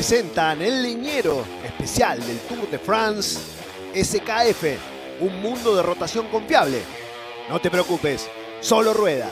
presentan El Leñero, especial del Tour de France, SKF, un mundo de rotación confiable. No te preocupes, solo rueda.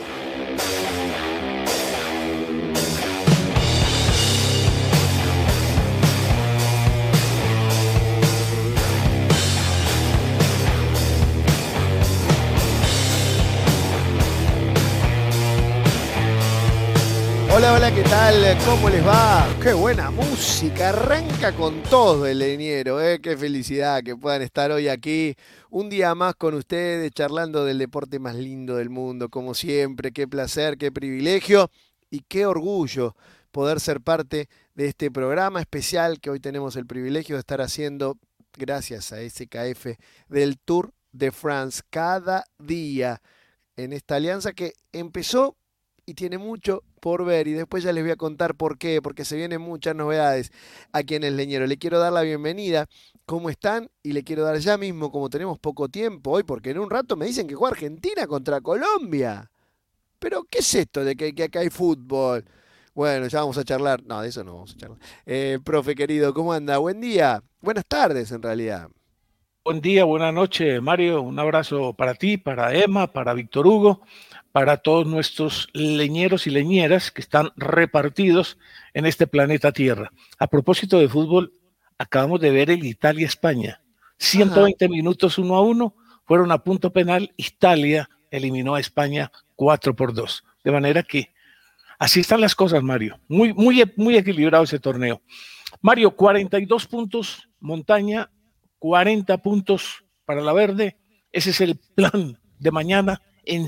Hola, hola, ¿qué tal? ¿Cómo les va? Qué buena música, arranca con todo El Leñero, ¿eh? Qué felicidad que puedan estar hoy aquí, un día más con ustedes, charlando del deporte más lindo del mundo, como siempre. Qué placer, qué privilegio y qué orgullo poder ser parte de este programa especial que hoy tenemos el privilegio de estar haciendo gracias a SKF del Tour de France, cada día en esta alianza que empezó y tiene mucho por ver, y después ya les voy a contar por qué, porque se vienen muchas novedades aquí en El Leñero. Le quiero dar la bienvenida, ¿cómo están? Y le quiero dar ya mismo, como tenemos poco tiempo hoy, porque en un rato me dicen que juega Argentina contra Colombia. Pero, ¿qué es esto de que acá hay fútbol? Bueno, ya vamos a charlar. No, de eso no vamos a charlar. Profe querido, ¿cómo anda? Buen día. Buenas tardes, en realidad. Buen día, buenas noches, Mario. Un abrazo para ti, para Emma, para Víctor Hugo, para todos nuestros leñeros y leñeras que están repartidos en este planeta Tierra. A propósito de fútbol, acabamos de ver el Italia-España. Ajá. 120 minutos 1-1, fueron a punto penal. Italia eliminó a España 4-2. De manera que así están las cosas, Mario. Muy equilibrado ese torneo. Mario, 42 puntos, Montaña, 40 puntos para la Verde. Ese es el plan de mañana en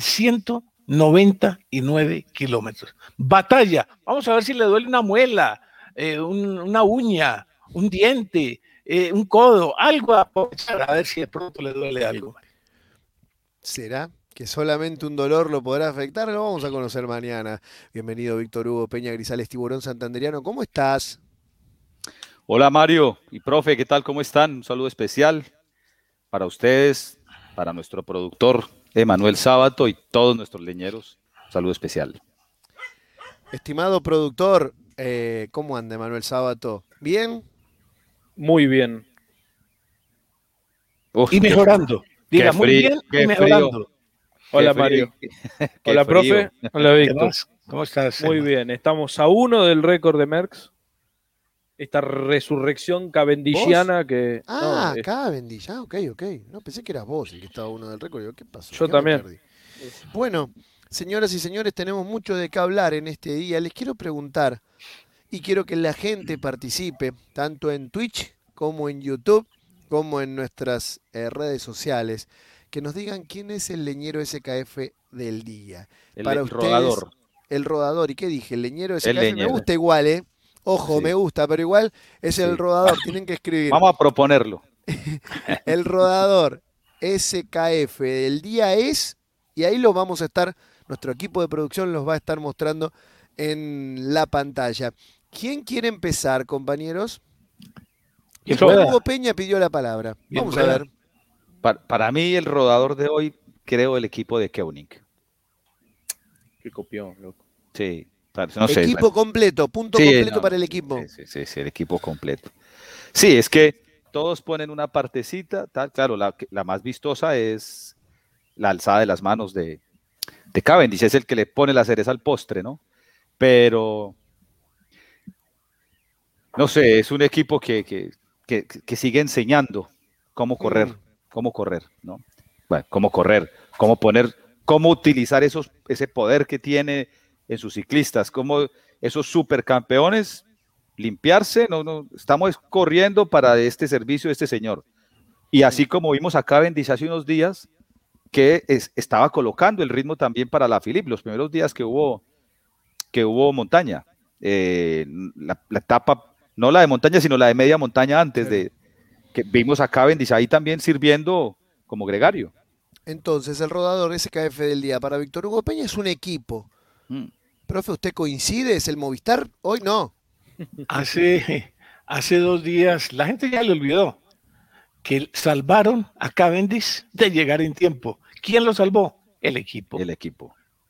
199 kilómetros. Batalla. Vamos a ver si le duele una muela, una uña, un diente, un codo, algo a aprovechar, a ver si de pronto le duele algo. ¿Será que solamente un dolor lo podrá afectar? Lo vamos a conocer mañana. Bienvenido, Víctor Hugo Peña Grisales, tiburón santanderiano. ¿Cómo estás? Hola Mario y profe, ¿qué tal? ¿Cómo están? Un saludo especial para ustedes, para nuestro productor Emanuel Sábato y todos nuestros leñeros. Un saludo especial. Estimado productor, ¿cómo anda Manuel Sábato? ¿Bien? Muy bien. Uf, Y mejorando. Diga, muy bien y mejorando. Hola Mario. Hola profe. Hola Víctor. ¿Cómo estás? Muy bien. Estamos a 1 del récord de Merckx. Esta resurrección cavendishiana que... Ah, no, Cavendish. Ah, ok. No, pensé que eras vos el que estaba uno del récord. Digo, ¿qué pasó? yo ¿Qué me también. perdí? Bueno, señoras y señores, tenemos mucho de qué hablar en este día. Les quiero preguntar y quiero que la gente participe, tanto en Twitch como en YouTube, como en nuestras redes sociales, que nos digan quién es el leñero SKF del día. Para ustedes, rodador. el rodador. ¿Y qué dije? El leñero SKF. El leñero. Me gusta igual, ¿eh? Ojo, Sí. me gusta, pero igual es Sí. el rodador. Tienen que escribir. Vamos a proponerlo. El rodador SKF del día es, y ahí lo vamos a estar, nuestro equipo de producción los va a estar mostrando en la pantalla. ¿Quién quiere empezar, compañeros? Hugo Peña pidió la palabra. Vamos a ver. Para mí el rodador de hoy, creo el equipo de Koenig. Qué copión, loco. Sí, no sé. Equipo completo, punto completo para el equipo. Sí, el equipo completo. Sí, es que todos ponen una partecita, tal, claro, la más vistosa es la alzada de las manos de Cavendish, es el que le pone la cereza al postre, ¿no? Pero, no sé, es un equipo que sigue enseñando cómo correr, ¿no? Bueno, cómo correr, cómo utilizar ese poder que tiene en sus ciclistas, cómo esos supercampeones limpiarse, no, estamos corriendo para este servicio de este señor. Y así como vimos a Cavendish hace unos días, que estaba colocando el ritmo también para la Philippe, los primeros días que hubo montaña. La etapa, no la de montaña, sino la de media montaña antes de que vimos a Cavendish ahí también sirviendo como gregario. Entonces, el rodador SKF del día para Víctor Hugo Peña es un equipo. Profe, ¿usted coincide? ¿Es el Movistar? Hoy no. Hace 2 días, la gente ya le olvidó que salvaron a Cavendish de llegar en tiempo. ¿Quién lo salvó? El equipo.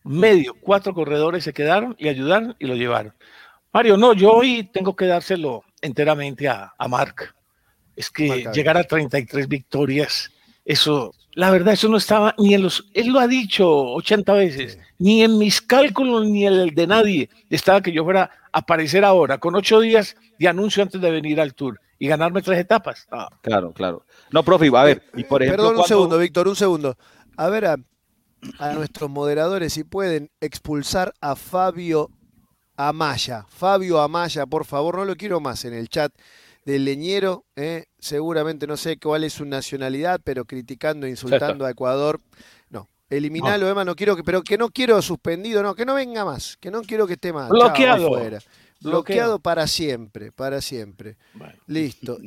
4 corredores se quedaron y ayudaron y lo llevaron. Mario, no, yo hoy tengo que dárselo enteramente a Marc. Es que Marc llegar a 33 victorias, eso, la verdad, eso no estaba ni en los, él lo ha dicho 80 veces, Sí. ni en mis cálculos, ni en el de nadie, estaba que yo fuera a aparecer ahora, con 8 días de anuncio antes de venir al Tour y ganarme 3 etapas. Ah, Claro, claro. No, profe, a ver, y por ejemplo, Perdón un cuando... segundo, Víctor, un segundo. A ver, a nuestros moderadores, si pueden expulsar a Fabio Amaya. Fabio Amaya, por favor, no lo quiero más en el chat del Leñero. Seguramente no sé cuál es su nacionalidad, pero criticando, insultando a Ecuador. No, eliminalo, Emma, no quiero pero que no quiero suspendido, no, que no venga más, que no quiero que esté más. bloqueado. Chao, afuera. Bloqueado para siempre, para siempre. Bueno. Listo.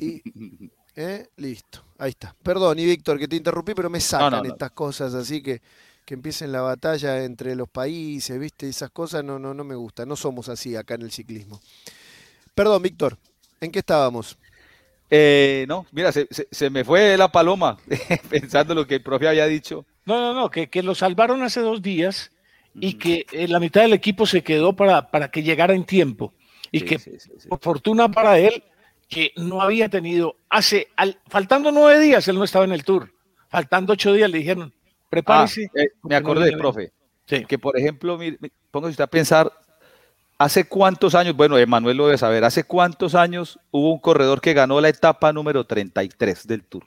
Listo. Ahí está. Perdón, y Víctor, que te interrumpí, pero me sacan No. estas cosas así que empiecen la batalla entre los países, ¿viste? Esas cosas no me gustan. No somos así acá en el ciclismo. Perdón, Víctor, ¿en qué estábamos? No, mira, se me fue la paloma pensando lo que el profe había dicho. No, que lo salvaron hace 2 días y que la mitad del equipo se quedó para que llegara en tiempo. Y Sí, que, sí. por fortuna para él, que no había tenido, faltando 9 días, él no estaba en el Tour. Faltando 8 días le dijeron, prepárese. Me acordé, profe, Sí. que por ejemplo, póngase usted a pensar, ¿hace cuántos años, bueno, Emanuel lo debe saber, hace cuántos años hubo un corredor que ganó la etapa número 33 del Tour?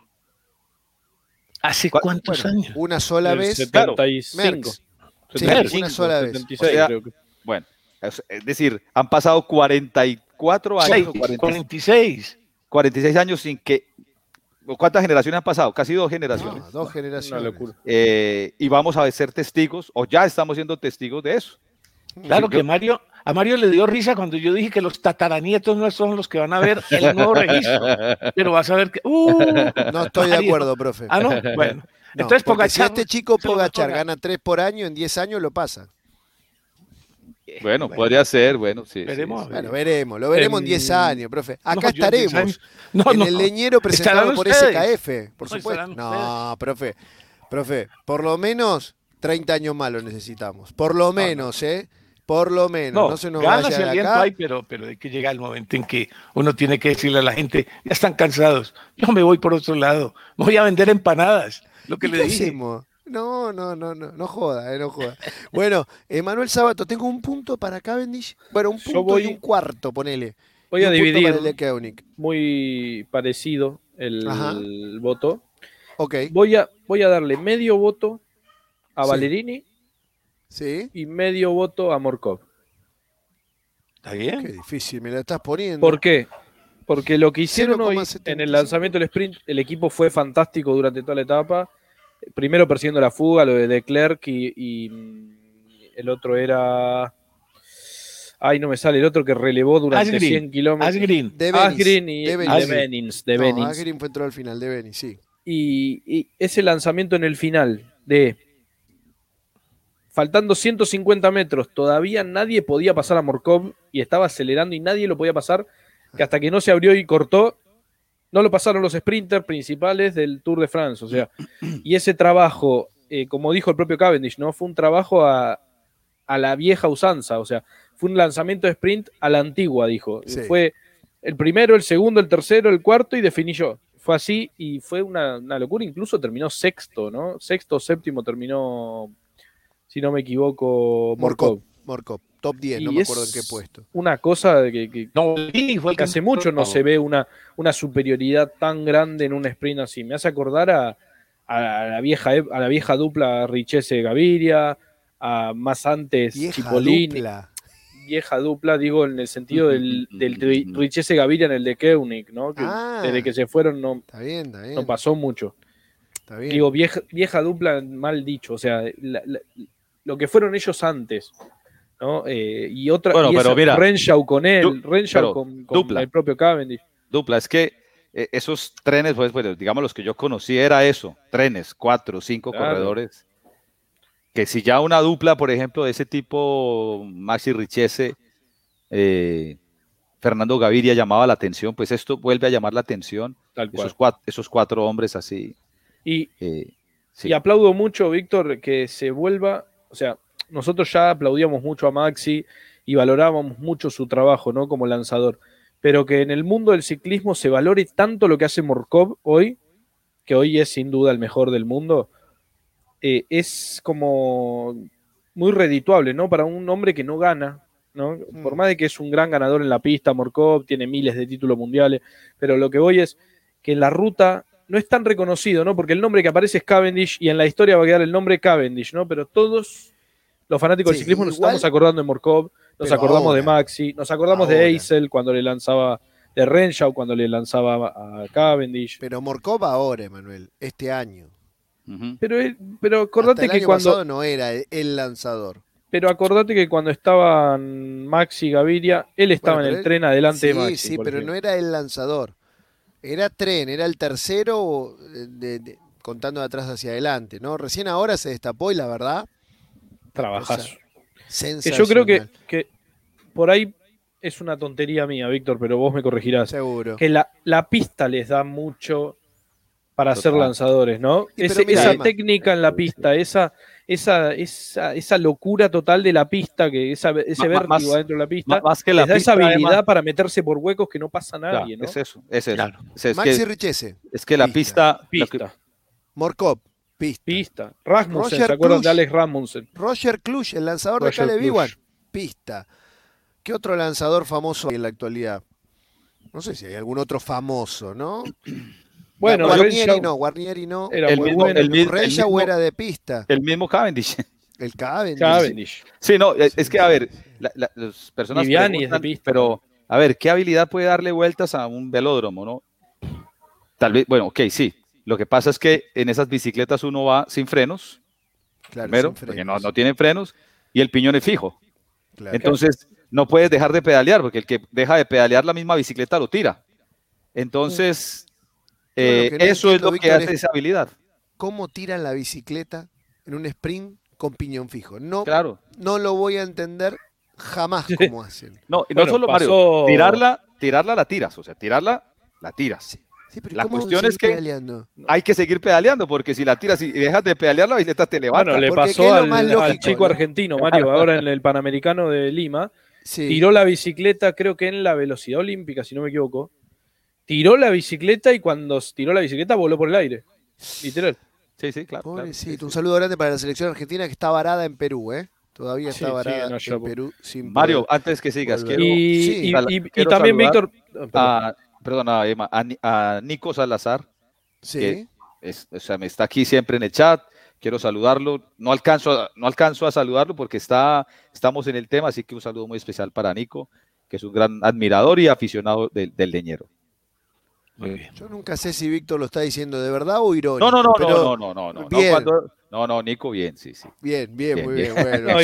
¿Hace cuántos años? Una sola El vez. 75. Merckx. Sí, 75, una sola vez. 76, O sea, creo que. Bueno, es decir, han pasado 44 años, o 46. 46 años sin que... ¿Cuántas generaciones han pasado? Casi 2 generaciones. No, 2 generaciones. Una locura. Y vamos a ser testigos, o ya estamos siendo testigos de eso. Claro que a Mario le dio risa cuando yo dije que los tataranietos no son los que van a ver el nuevo registro. Pero vas a ver que... No estoy de acuerdo, profe. Ah, no, bueno. No, Entonces porque si Pogačar, este chico se lo Pogačar toca. gana 3 por año, en 10 años lo pasa. Bueno, podría ser, bueno, sí. Veremos. Bueno, lo veremos en 10 años, profe. Acá yo en 10 estaremos. años. No, en no. el Leñero presentado Estarán por ustedes. SKF, por No, supuesto. estarán No, profe, por lo menos 30 años más lo necesitamos. Por lo menos, Por lo menos. No se nos ganas vaya y de aliento acá. hay, pero hay que llegar el momento en que uno tiene que decirle a la gente, ya están cansados, yo me voy por otro lado, voy a vender empanadas, lo que ¿Y le qué dije. hacemos? No joda, no joda. Bueno, Manuel Sabato, tengo un punto para Cavendish. Bueno, un punto y un cuarto, ponele. Voy Y a un punto dividir para el de Koenig. muy parecido Ajá. el voto. Ok, Voy a darle medio voto a Sí. Ballerini sí. y medio voto a Morkov. ¿Está Qué bien? difícil me la estás poniendo. ¿Por qué? Porque lo que hicieron hoy 0,75. en el lanzamiento del sprint, el equipo fue fantástico durante toda la etapa. Primero persiguiendo la fuga, lo de Leclerc y el otro era... Ay, no me sale, el otro que relevó durante Asgreen, 100 kilómetros. Asgreen. De Benis, Asgreen y de de Benis. Benins. No, Asgreen fue entró al final, de Benis, sí. Y ese lanzamiento en el final de faltando 150 metros, todavía nadie podía pasar a Morkov y estaba acelerando y nadie lo podía pasar, que hasta que no se abrió y cortó, no lo pasaron los sprinters principales del Tour de France. O sea, y ese trabajo, como dijo el propio Cavendish, ¿no? Fue un trabajo a la vieja usanza, o sea, fue un lanzamiento de sprint a la antigua, dijo. Sí. Fue el primero, el segundo, el tercero, el cuarto y definí yo. Fue así y fue una locura, incluso terminó sexto, ¿no? Sexto o séptimo terminó, si no me equivoco, Morkov. Morkov, top 10, no Y me acuerdo en es qué puesto. una cosa que No, Ballerini fue el hace campeón. mucho no se ve una superioridad tan grande en un sprint así. Me hace acordar a la vieja dupla Richese-Gaviria, a más antes Vieja Cipollini. dupla. Vieja dupla, digo, en el sentido del Richese-Gaviria en el de Koenig, ¿no? Que desde que se fueron Está bien, no pasó mucho. Está bien. Digo, vieja dupla, mal dicho, o sea, lo que fueron ellos antes, ¿no? Y otra, Bueno, y pero esa, mira, Renshaw con él, Renshaw pero con dupla. el propio Cavendish. Dupla, es que esos trenes, pues, digamos, los que yo conocí era eso, trenes, 4 o 5 Claro. corredores. Que si ya una dupla, por ejemplo, de ese tipo, Maxi Richese, Fernando Gaviria llamaba la atención, pues esto vuelve a llamar la atención, Tal cual. esos cuatro hombres así. Y, Sí. y aplaudo mucho, Víctor, que se vuelva, o sea, nosotros ya aplaudíamos mucho a Maxi y valorábamos mucho su trabajo, ¿no? Como lanzador. pero que en el mundo del ciclismo se valore tanto lo que hace Morkov hoy, que hoy es sin duda el mejor del mundo, es como muy redituable, ¿no? Para un hombre que no gana, ¿no? Por más de que es un gran ganador en la pista, Morkov tiene miles de títulos mundiales, pero lo que voy es que en la ruta no es tan reconocido, ¿no? Porque el nombre que aparece es Cavendish y en la historia va a quedar el nombre Cavendish, ¿no? Pero todos los fanáticos del ciclismo nos estamos acordando de Morkov, nos acordamos ahora de Maxi, nos acordamos de Eisel cuando le lanzaba, de Renshaw cuando le lanzaba a Cavendish. Pero Morkov ahora, Emanuel, este año. Pero acordate que cuando pasado no era el lanzador. Pero acordate que cuando estaban Maxi y Gaviria, él estaba en el tren adelante de Maxi. Sí, pero no era el lanzador. Era tren, era el tercero contando de atrás hacia adelante, ¿no? Recién ahora se destapó y la verdad... Trabajazo. Sensacional. Yo creo que por ahí es una tontería mía, Víctor, pero vos me corregirás. Seguro. Que la pista les da mucho para ser lanzadores, ¿no? Esa técnica en la pista, esa locura total de la pista, ese vértigo adentro de la pista, más que les da pista, esa habilidad además, para meterse por huecos que no pasa nadie, ¿no? Es eso. Claro. Maxi Richese. Es que la pista. Morkov. Pista. Rasmussen, ¿se acuerdan de Alex Rasmussen? Roger Kluge, el lanzador de Caleb Ewan. Pista. ¿Qué otro lanzador famoso hay en la actualidad? No sé si hay algún otro famoso, ¿no? Bueno, Guarnieri no. Era muy bueno. Renshaw era de pista. El mismo Cavendish. El Cavendish. Sí, no, es que a ver, las personas Viviani es de pista. Pero a ver, ¿qué habilidad puede darle vueltas a un velódromo, no? Tal vez, bueno, ok, sí. Lo que pasa es que en esas bicicletas uno va sin frenos, claro, primero, sin porque no tiene frenos, y el piñón es fijo. Claro. Entonces, no puedes dejar de pedalear, porque el que deja de pedalear la misma bicicleta lo tira. Entonces, eso es lo que hace esa habilidad. ¿Cómo tiran la bicicleta en un sprint con piñón fijo? No, claro. No lo voy a entender jamás cómo hacen. No, y no solo, Mario, tirarla la tiras, o sea, tirarla la tiras. Sí, pero la cuestión es que hay que seguir pedaleando, porque si la tiras y dejas de pedalear, la bicicleta te levanta. Bueno, le pasó al chico argentino, Mario, ahora en el Panamericano de Lima. Sí. Tiró la bicicleta, creo que en la velocidad olímpica, si no me equivoco. Tiró la bicicleta y cuando tiró la bicicleta voló por el aire. Literal. Sí, claro. Pobrecito, claro. Un saludo grande para la selección argentina que está varada en Perú, ¿eh? Todavía está varada en Perú. Sin Mario, antes que sigas, quiero y también, Víctor... Perdona, Emma, a Nico Salazar, que me está aquí siempre en el chat, quiero saludarlo, no alcanzo a saludarlo porque estamos en el tema, así que un saludo muy especial para Nico, que es un gran admirador y aficionado del leñero. Muy bien. Yo nunca sé si Víctor lo está diciendo de verdad o irónico. No. Bien. No, Nico, bien, sí. Bien, muy bien. Bueno,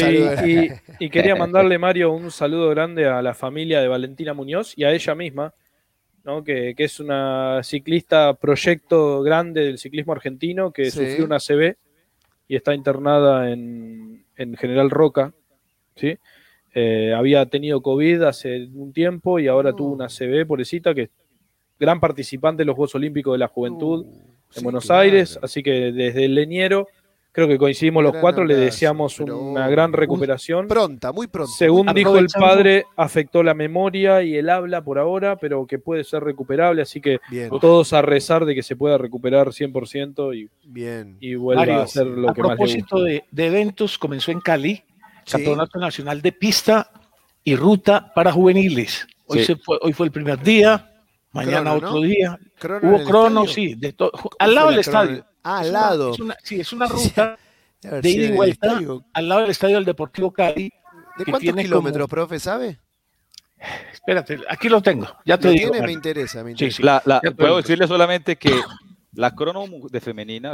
y quería mandarle, Mario, un saludo grande a la familia de Valentina Muñoz y a ella misma, ¿no? que es una ciclista proyecto grande del ciclismo argentino que sufrió una ACV y está internada en General Roca, ¿sí? Había tenido COVID hace un tiempo y ahora tuvo una ACV, pobrecita, que es gran participante de los Juegos Olímpicos de la Juventud en Buenos Aires, así que desde el leñero creo que coincidimos los cuatro, le deseamos una gran recuperación. Muy pronto. Según dijo el padre, afectó la memoria y el habla por ahora, pero que puede ser recuperable, así que todos a rezar de que se pueda recuperar 100% y vuelva Mario, a hacer lo que más le gusta. A propósito de eventos, comenzó en Cali, Campeonato Nacional de Pista y Ruta para Juveniles. Hoy fue el primer día, mañana otro día. Hubo crono, al lado del estadio. Al lado. Es una ruta de ida y vuelta al lado del estadio del Deportivo Cali. ¿De cuántos kilómetros, profe, sabe? Espérate, aquí lo tengo. Ya te digo. Me interesa. Sí. Puedo decirle solamente que la crono femenina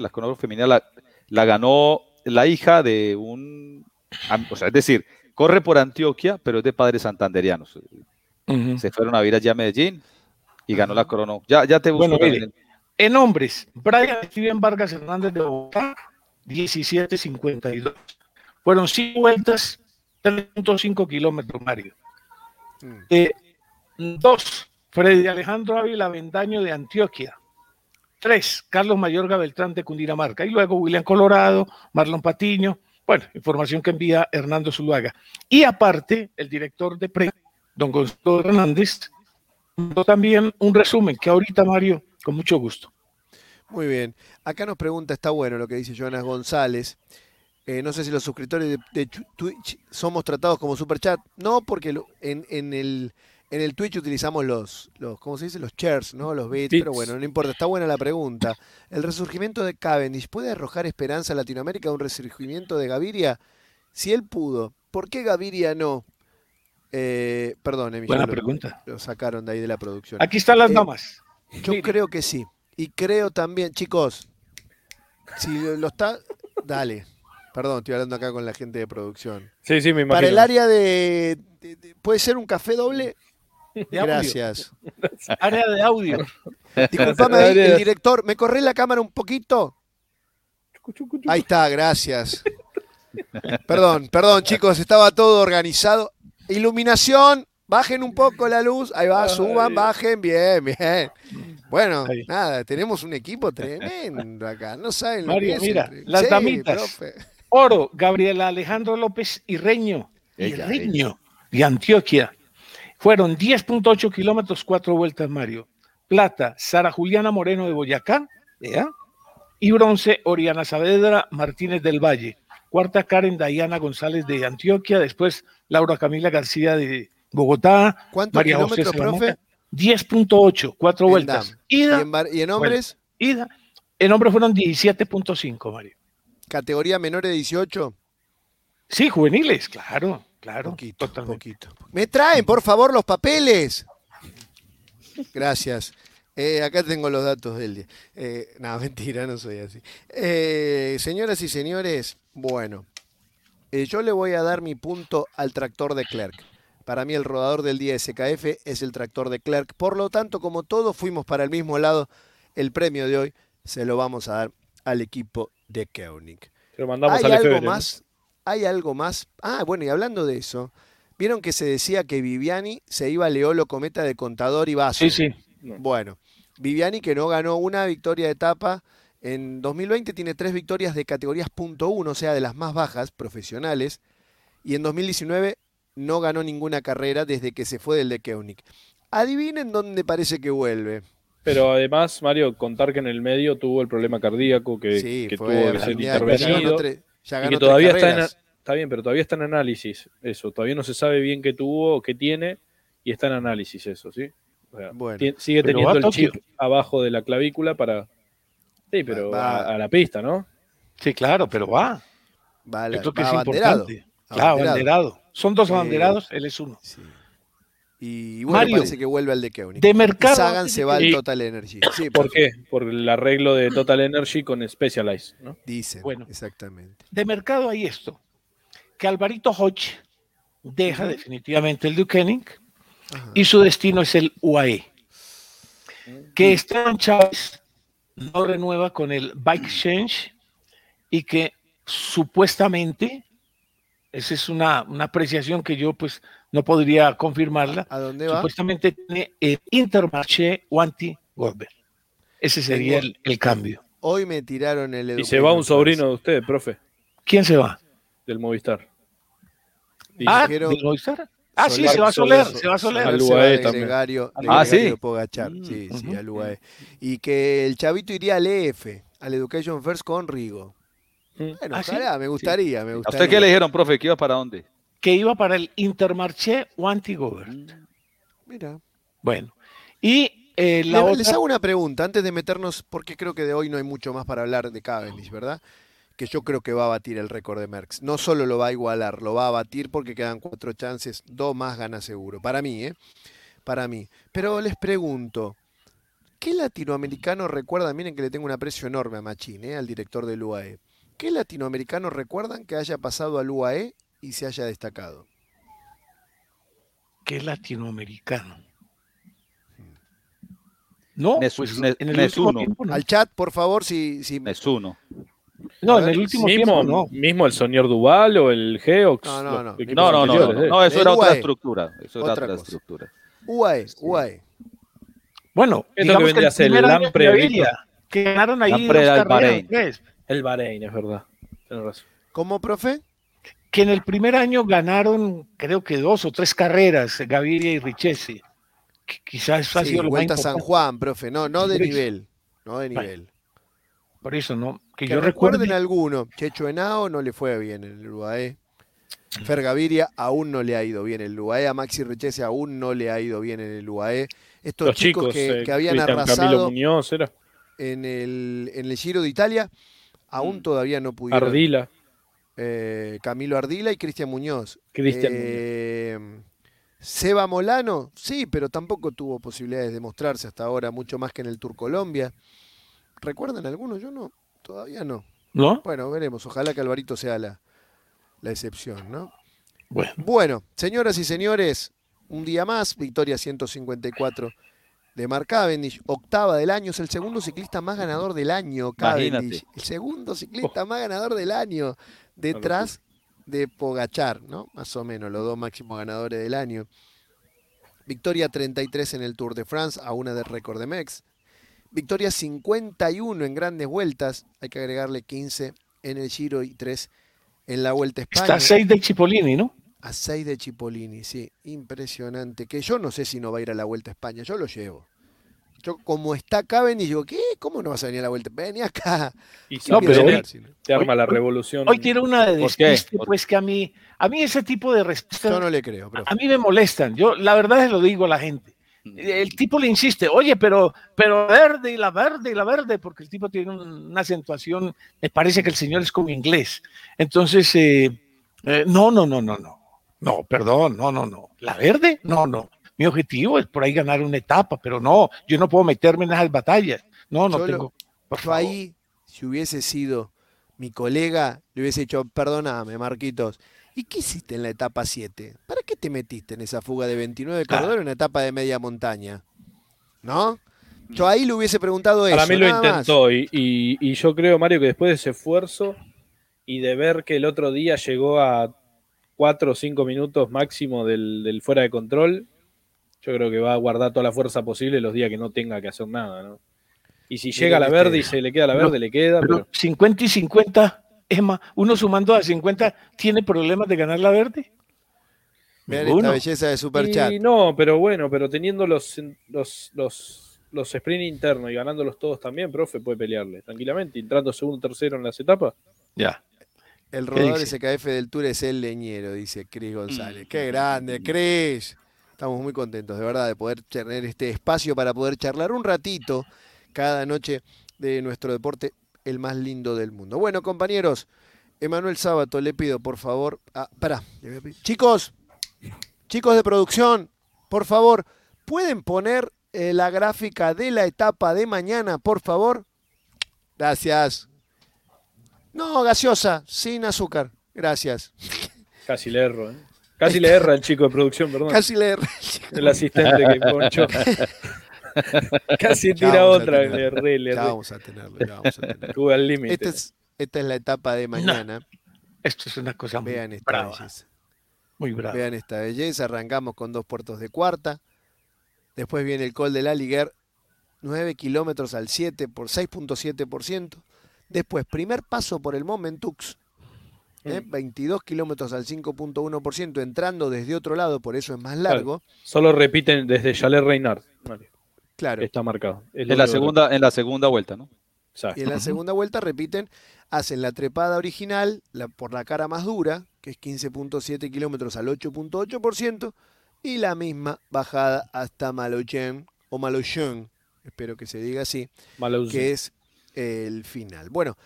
la ganó la hija de es decir, corre por Antioquia, pero es de padres santanderianos. Se fueron a vivir allá a Medellín y ganó la crono. Ya te busco. Bueno, en hombres, Brian Steven Vargas Hernández de Bogotá, 17:52. Fueron 5 vueltas, 3.5 kilómetros, Mario. 2, Freddy Alejandro Ávila Avendaño de Antioquia. 3, Carlos Mayorga Beltrán de Cundinamarca. Y luego William Colorado, Marlon Patiño. Bueno, información que envía Hernando Zuluaga. Y aparte, el director de prensa, don Gonzalo Hernández, también un resumen que ahorita, Mario, con mucho gusto. Muy bien. Acá nos pregunta, está bueno lo que dice Jonas González. No sé si los suscriptores de Twitch somos tratados como superchat. No, porque en el Twitch utilizamos ¿cómo se dice? Los shares, ¿no? Los bits, pero bueno, no importa, está buena la pregunta. ¿El resurgimiento de Cavendish puede arrojar esperanza a Latinoamérica de un resurgimiento de Gaviria? Si él pudo, ¿por qué Gaviria no? Perdón, Buena pregunta. Lo sacaron de ahí de la producción. Aquí están las damas. Yo creo que sí. Y creo también, chicos, si lo está... Dale. Perdón, estoy hablando acá con la gente de producción. Sí, me imagino. Para el área ¿puede ser un café doble? Gracias. Área de audio. Disculpame ahí, el director, ¿me corré la cámara un poquito? Ahí está, gracias. Perdón, chicos, estaba todo organizado. Iluminación, bajen un poco la luz. Ahí va, suban, bajen, bien. Bueno, nada, tenemos un equipo tremendo acá. No saben Mario, lo que mira, es. las Sí, damitas. profe. Oro, Gabriela Alejandro López y Reño. De Antioquia. Fueron 10.8 kilómetros, 4 vueltas, Mario. Plata, Sara Juliana Moreno de Boyacá. ¿Ya? Y bronce, Oriana Saavedra Martínez del Valle. Cuarta, Karen Dayana González de Antioquia. Después, Laura Camila García de Bogotá. ¿Cuántos María kilómetros, José profe? 10.8, 4 vueltas. Ida, ¿Y en hombres? Ida. En hombres fueron 17.5, Mario. ¿Categoría menor de 18? Sí, juveniles, claro. Poquito. ¿Me traen, por favor, los papeles? Gracias. Acá tengo los datos del día. No, mentira, no soy así. Señoras y señores, bueno, yo le voy a dar mi punto al tractor de Clerc. Para mí el rodador del día SKF es el tractor de Clerc. Por lo tanto, como todos fuimos para el mismo lado, el premio de hoy se lo vamos a dar al equipo de Koenig. Lo mandamos ¿Hay al algo FBN, más? ¿No? ¿Hay algo más? Ah, bueno, y hablando de eso, ¿vieron que se decía que Viviani se iba a Leolo Cometa de contador y vaso? Sí. Bueno, Viviani, que no ganó una victoria de etapa, en 2020 tiene 3 victorias de categorías .1, o sea, de las más bajas, profesionales, y en 2019 no ganó ninguna carrera desde que se fue del de Koenig. Adivinen dónde parece que vuelve. Pero además, Mario, contar que en el medio tuvo el problema cardíaco, que tuvo que ser intervenido. Y que todavía está bien, pero todavía está en análisis eso. Todavía no se sabe bien qué tuvo, qué tiene, y está en análisis eso, ¿sí? O sea, sigue teniendo el chip abajo de la clavícula para... Sí, pero a la pista, ¿no? Sí, claro, pero va. Yo creo que es importante. Claro, abanderado. Son 2 abanderados, él es uno. Sí. Y bueno, Mario, parece que vuelve al de Koenig. De mercado. Sagan se va al Total Energy. Sí, ¿Por qué? Por el arreglo de Total Energy con Specialized, ¿no? Dicen, bueno, exactamente. De mercado hay esto, que Alvarito Hodge deja definitivamente el de Koenig y su destino es el UAE. Que Esteban Chávez no renueva con el Bike Exchange y que supuestamente, esa es una apreciación que yo pues no podría confirmarla. ¿A dónde va? Supuestamente tiene el Intermarché Wanty Goldberg. Ese sería el cambio. Hoy me tiraron el... Y se va un sobrino de usted, profe. ¿Quién se va? Del Movistar. ¿Del Movistar? Ah, sí, se va a Soler. Se va a Soler. Al UAE también. Sí. Pogachar. Sí, al UAE. Y que el chavito iría al EF, al Education First con Rigo. Bueno, ojalá, me gustaría. ¿A usted qué le dijeron, profe? ¿Que iba para dónde? Que iba para el Intermarché Wanty Goldberg. Mira. Bueno. Y les hago una pregunta antes de meternos, porque creo que de hoy no hay mucho más para hablar de Cavendish, ¿verdad? Que yo creo que va a batir el récord de Merckx. No solo lo va a igualar, lo va a batir porque quedan 4 chances, 2 más gana seguro. Para mí, Para mí. Pero les pregunto, ¿qué latinoamericano recuerda? Miren que le tengo un aprecio enorme a Machín, al director del UAE. ¿Qué latinoamericanos recuerdan que haya pasado al UAE y se haya destacado? ¿Qué latinoamericano? No, pues en el último tiempo, no. Al chat, por favor, si... Nesuno. No, en el último tiempo no. ¿Mismo el señor Duval o el Geox? No, eso era otra estructura. UAE. Bueno, esto que vendría a ser el Lampre, que ganaron ahí el Bahrein, es verdad. Tienes razón. ¿Cómo, profe? Que en el primer año ganaron, creo que 2 o 3 carreras, Gaviria y Richesi. quizás ha Sí, sido lo más Vuelta a San importante. Juan, profe, no de Por eso. nivel, no de Bueno, nivel. por eso, ¿no? Que Que yo recuerden recuerde. alguno, Checho Henao no le fue bien en el UAE. Fer Gaviria aún no le ha ido bien en el UAE, a Maxi Richese aún no le ha ido bien en el UAE. Estos Los chicos chicos, que habían Cristian Camilo arrasado Muñoz, era en el Giro de Italia, aún todavía no pudieron. Ardila, Camilo Ardila y Cristian Muñoz. Cristian Muñoz. Seba Molano, sí, pero tampoco tuvo posibilidades de mostrarse hasta ahora, mucho más que en el Tour Colombia. ¿Recuerdan algunos? Yo no, todavía no. ¿No? Bueno, veremos. Ojalá que Alvarito sea la excepción, ¿no? Bueno, Bueno, señoras y señores, un día más, victoria 154 de Mark Cavendish, octava del año, es el segundo ciclista más ganador del año, Cavendish. Imagínate. El segundo ciclista más ganador del año, detrás de Pogačar, ¿no? Más o menos, los dos máximos ganadores del año. Victoria 33 en el Tour de France, a una del récord de Mex. Victoria 51 en grandes vueltas, hay que agregarle 15 en el Giro y 3 en la Vuelta a España. está 6 de Cipollini, ¿no? A 6 de Cipollini, sí, impresionante. Que yo no sé si no va a ir a la Vuelta a España, yo lo llevo. Yo, como está Cavendish, digo, ¿qué? ¿Cómo no vas a venir a la Vuelta? Vení acá. Y No, si pero viene, hoy- te arma hoy- la revolución. Hoy tiene una de ¿Por qué? despiste, pues que a mí ese tipo de Yo respuestas no le creo, profe. a mí me molestan. Yo la verdad se lo digo a la gente. El tipo le insiste, oye, pero verde y la verde y la verde, porque el tipo tiene una acentuación, me parece que el señor es como inglés. Entonces, no, perdón, no. ¿La verde? No. Mi objetivo es por ahí ganar una etapa, pero no, yo no puedo meterme en esas batallas. No Yo tengo. Por Yo favor. ahí, si hubiese sido mi colega, le hubiese dicho, perdóname, Marquitos, ¿y qué hiciste en la etapa 7? ¿Para qué te metiste en esa fuga de 29 corredores en una etapa de media montaña? ¿No? Yo ahí le hubiese preguntado eso. Para mí lo nada más. intentó y yo creo, Mario, que después de ese esfuerzo y de ver que el otro día llegó a 4 o 5 minutos máximo del fuera de control, yo creo que va a guardar toda la fuerza posible los días que no tenga que hacer nada, ¿no? Y si llega a la verde y se le queda la verde, le queda. Pero 50 y 50, Emma, uno sumando a 50, ¿tiene problemas de ganar la verde? Vean Ninguno. esta belleza de Superchat. Y no, pero bueno, pero teniendo los sprint internos y ganándolos todos también, profe, puede pelearle tranquilamente, entrando segundo, tercero en las etapas. Ya. El rodador dice? SKF del Tour es el leñero, dice Cris González. ¡Qué grande, Cris! Estamos muy contentos, de verdad, de poder tener este espacio para poder charlar un ratito cada noche de nuestro deporte, el más lindo del mundo. Bueno, compañeros, Emanuel Sábato, le pido, por favor... Chicos de producción, por favor, ¿pueden poner la gráfica de la etapa de mañana, por favor? Gracias. No, gaseosa, sin azúcar. Gracias. Casi le erro, ¿eh? Casi le erra el chico de producción, perdón. Casi le... El asistente que ponchó. Casi tira otra. Le erré, le Ya erré. vamos a tenerlo, ya vamos a tenerlo. Estuve al límite. Esta es la etapa de mañana. Esto es una cosa muy Vean esta brava. belleza. Muy brava. Vean esta belleza. Arrancamos con 2 puertos de cuarta. Después viene el Col de la Liguer, 9 kilómetros al 7 por 6.7%. Después, primer paso por el Momentux, 22 kilómetros al 5.1%, entrando desde otro lado, por eso es más largo. Solo repiten desde Chalet Reynard. Claro. Está marcado. En la segunda vuelta, ¿no? Exacto. Y en la segunda vuelta repiten, hacen la trepada original por la cara más dura, que es 15.7 kilómetros al 8.8%, y la misma bajada hasta Malochen, o Malochen, espero que se diga así, que es el final. Bueno,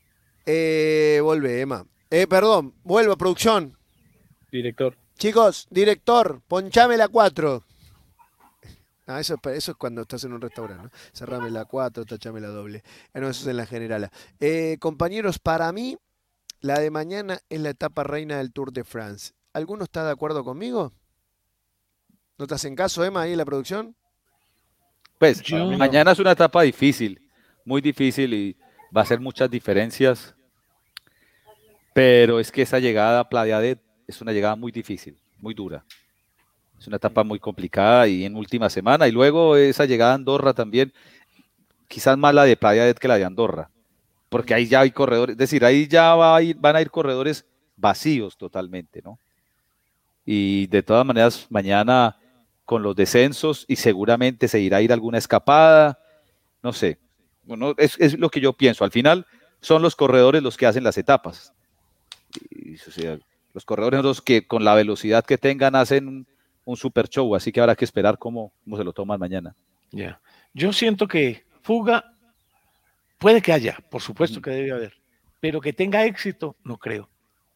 vuelve Emma. Perdón, vuelvo a producción. Director. Chicos, director, ponchame la 4. Ah, eso es cuando estás en un restaurante, ¿no? Cerrame la 4, tachame la doble. No, eso es en la generala. Compañeros, para mí, la de mañana es la etapa reina del Tour de France. ¿Alguno está de acuerdo conmigo? ¿No te hacen caso, Emma, ahí en la producción? Pues mañana es una etapa difícil, muy difícil y va a ser muchas diferencias. Pero es que esa llegada a Playa es una llegada muy difícil, muy dura. Es una etapa muy complicada y en última semana. Y luego esa llegada a Andorra también, quizás más la de Playa que la de Andorra. Porque ahí ya hay corredores, es decir, ahí ya van a ir corredores vacíos totalmente, ¿no? Y de todas maneras, mañana con los descensos y seguramente se irá a ir alguna escapada, no sé. Bueno, es lo que yo pienso. Al final son los corredores los que hacen las etapas. O sea, los corredores son los que con la velocidad que tengan hacen un super show, así que habrá que esperar cómo se lo toman mañana. Yeah. Yo siento que fuga puede que haya, por supuesto que debe haber, pero que tenga éxito, no creo.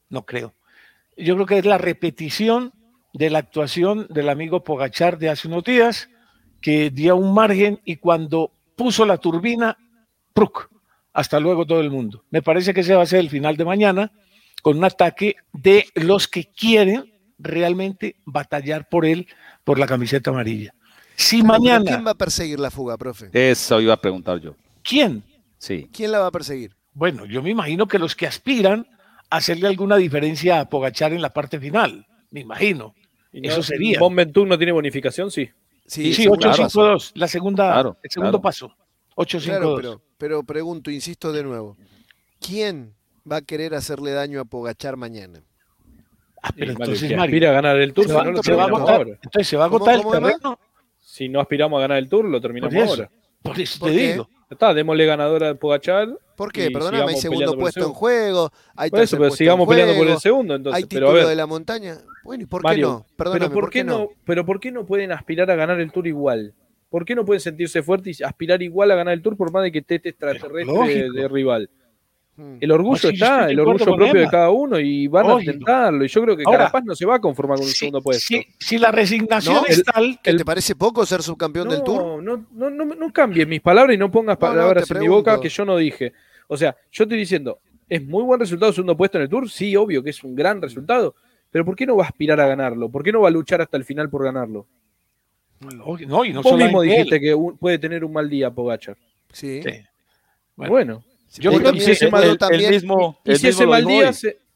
Yo creo que es la repetición de la actuación del amigo Pogačar de hace unos días, que dio un margen y cuando puso la turbina, ¡pruc! Hasta luego todo el mundo. Me parece que ese va a ser el final de mañana, con un ataque de los que quieren realmente batallar por él, por la camiseta amarilla. Si mañana... ¿Quién va a perseguir la fuga, profe? Eso iba a preguntar yo. ¿Quién? Sí. ¿Quién la va a perseguir? Bueno, yo me imagino que los que aspiran a hacerle alguna diferencia a Pogačar en la parte final, me imagino. Eso sería. Mont Ventoux no tiene bonificación, sí. Sí, 8-5-2, la segunda, el segundo paso. 8-5-2. Claro, pero pregunto, insisto de nuevo, ¿quién va a querer hacerle daño a Pogačar mañana? Pero entonces, Mario, aspira a ganar el Tour, se va a agotar. Entonces se va a agotar el terreno. Si no aspiramos a ganar el Tour, lo terminamos ahora. Por eso te digo. Está, démosle ganadora a Pogačar. ¿Por qué? Perdóname, hay segundo puesto en juego, hay por eso, pero sigamos peleando por el segundo, entonces. Hay título de la montaña. Bueno, ¿y por qué no? Perdóname, pero ¿por qué no pueden aspirar a ganar el Tour igual? ¿Por qué no pueden sentirse fuertes y aspirar igual a ganar el Tour por más de que esté extraterrestre de rival? El orgullo está, el orgullo propio de cada uno y van a intentarlo. Y yo creo que Carapaz no se va a conformar con un segundo puesto. Si la resignación es tal... ¿Te parece poco ser subcampeón del Tour? No cambies mis palabras y no pongas palabras en mi boca que yo no dije. O sea, yo estoy diciendo, ¿es muy buen resultado segundo puesto en el Tour? Sí, obvio que es un gran resultado. Pero ¿por qué no va a aspirar a ganarlo? ¿Por qué no va a luchar hasta el final por ganarlo? No, y no Vos mismo dijiste que puede tener un mal día Pogačar. Sí. Bueno. Yo creo que si ese mal día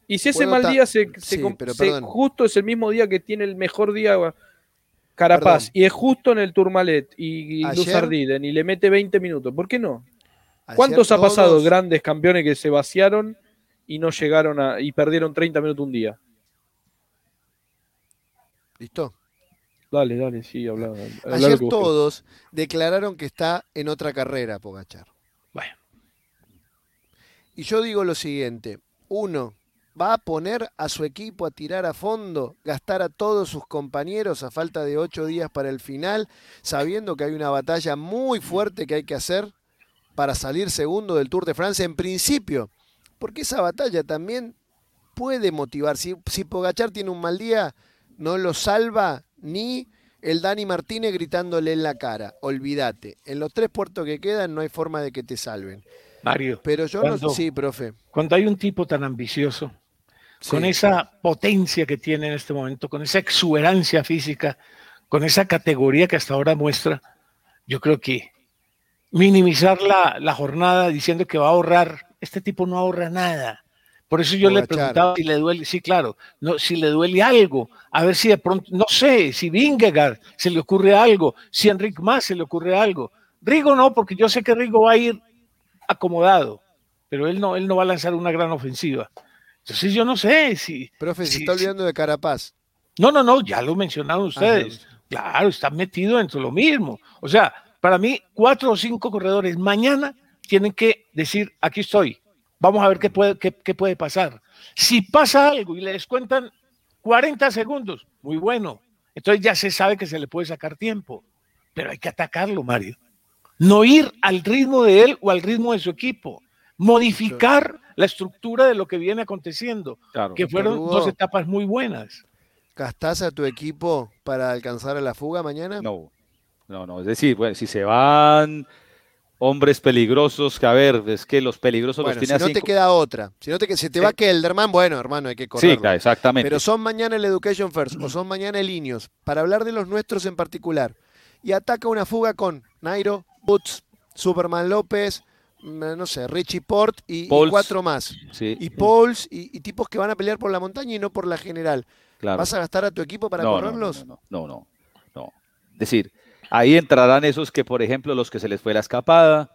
justo es el mismo día que tiene el mejor día Carapaz y es justo en el Tourmalet y Luzardiden y le mete 20 minutos, ¿por qué no? ¿Cuántos ha pasado grandes campeones que se vaciaron y no llegaron y perdieron 30 minutos un día? ¿Listo? Dale, sí, habla. Ayer todos declararon que está en otra carrera Pogačar. Bueno. Y yo digo lo siguiente, uno, va a poner a su equipo a tirar a fondo, gastar a todos sus compañeros a falta de 8 días para el final, sabiendo que hay una batalla muy fuerte que hay que hacer para salir segundo del Tour de Francia en principio, porque esa batalla también puede motivar. Si Pogačar tiene un mal día, no lo salva ni el Dani Martínez gritándole en la cara, olvídate, en los 3 puertos que quedan no hay forma de que te salven. Mario, pero yo no... Sí, profe. Cuando hay un tipo tan ambicioso, con esa potencia que tiene en este momento, con esa exuberancia física, con esa categoría que hasta ahora muestra, yo creo que minimizar la jornada diciendo que va a ahorrar, este tipo no ahorra nada. Por eso yo le preguntaba si le duele, sí, claro, no, si le duele algo, a ver si de pronto, no sé, si Vingegaard se le ocurre algo, si a Enric Mas se le ocurre algo. Rigo no, porque yo sé que Rigo va a ir acomodado, pero él no va a lanzar una gran ofensiva. Entonces yo no sé si... Profe, se está olvidando de Carapaz. No, ya lo mencionaron ustedes. Claro, están metidos dentro de lo mismo. O sea, para mí, 4 o 5 corredores mañana tienen que decir, aquí estoy, vamos a ver qué puede pasar. Si pasa algo y le descuentan 40 segundos, muy bueno. Entonces ya se sabe que se le puede sacar tiempo, pero hay que atacarlo, Mario. No ir al ritmo de él o al ritmo de su equipo. Modificar la estructura de lo que viene aconteciendo, que fueron 2 etapas muy buenas. ¿Gastás a tu equipo para alcanzar a la fuga mañana? No. Es decir, bueno, si se van hombres peligrosos, que a ver, es que los peligrosos los tiene si no te queda otra. Si te va Kelderman, bueno, hermano, hay que correrlo. Sí, exactamente. Pero son mañana el Education First o son mañana el Ineos, para hablar de los nuestros en particular. Y ataca una fuga con Nairo, Boots, Superman López, no sé, Richie Port y 4 más. Sí. Y Pauls y tipos que van a pelear por la montaña y no por la general. Claro. ¿Vas a gastar a tu equipo para correrlos? No. Es decir, ahí entrarán esos que, por ejemplo, los que se les fue la escapada,